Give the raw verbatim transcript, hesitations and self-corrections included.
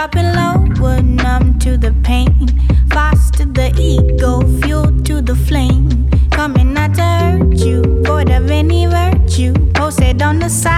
dropping lower, numb to the pain. Foster the ego, fuel to the flame. Coming not to hurt you, void of any virtue. Posted on the side.